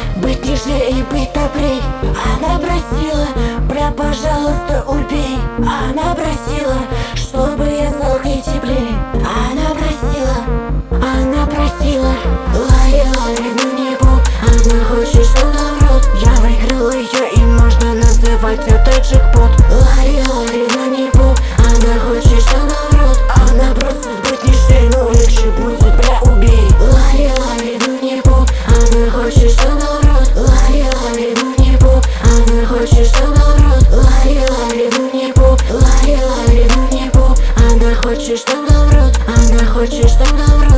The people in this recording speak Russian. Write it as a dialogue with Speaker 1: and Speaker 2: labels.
Speaker 1: быть нежнее и быть добрей. Она просила, бля, пожалуйста, убей. Она просила, чтобы я стал к ней теплей. Она просила, лови, ну не бу. Она хочет что-то в рот. Я выиграл ее, и можно называть это джекпот. Лови, ну не бу. Она хочет что-то в рот. Она просит быть нежней, но легче будет, бля, убей. Лови, ну не бу. Она хочет что-то в рот. Лови, ну не бу. Она хочет что-то в рот. Лови, ну не бу. Лови, ну не бу. Она хочет что-то в рот. Она хочет что-то в рот.